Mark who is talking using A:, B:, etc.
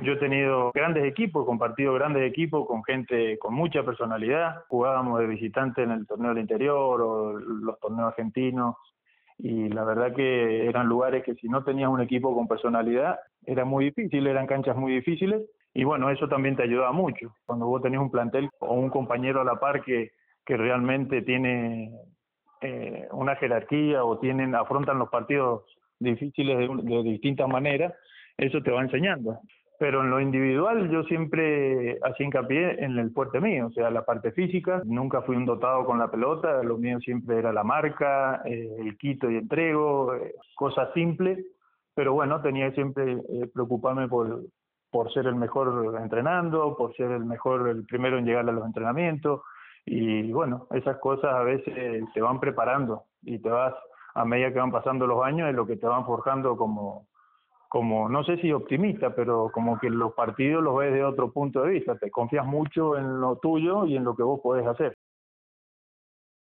A: Yo he tenido grandes equipos, he compartido grandes equipos con gente con mucha personalidad. Jugábamos de visitante en el torneo del interior o los torneos argentinos y la verdad que eran lugares que si no tenías un equipo con personalidad era muy difícil, eran canchas muy difíciles y bueno, eso también te ayuda mucho. Cuando vos tenés un plantel o un compañero a la par que realmente tiene una jerarquía o afrontan los partidos difíciles de distintas maneras, eso te va enseñando. Pero en lo individual yo siempre hacía hincapié en el fuerte mío, o sea, la parte física. Nunca fui un dotado con la pelota, lo mío siempre era la marca, el quito y entrego, cosas simples. Pero bueno, tenía que siempre preocuparme por ser el mejor entrenando, por ser el mejor, el primero en llegar a los entrenamientos. Y bueno, esas cosas a veces te van preparando y a medida que van pasando los años, es lo que te van forjando como, no sé si optimista, pero como que los partidos los ves de otro punto de vista, te confías mucho en lo tuyo y en lo que vos podés hacer.